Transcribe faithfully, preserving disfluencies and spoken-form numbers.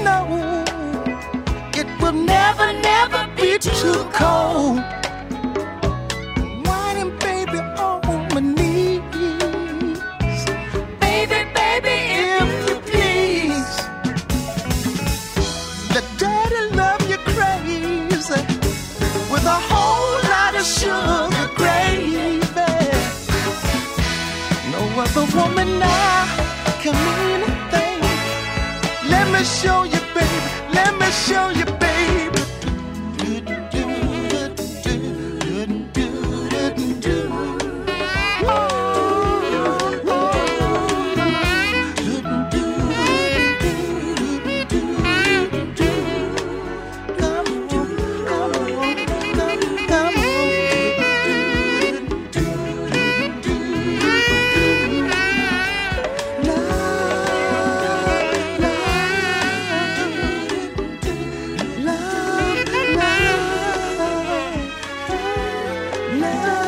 know it will never, never be too cold. Whining, baby, on my knees. Baby, baby, if you please. Let daddy love you crazy with a whole lot of sugar gravy. No other woman now can mean a thing. Let me show you, baby. Let me show you, baby. Love.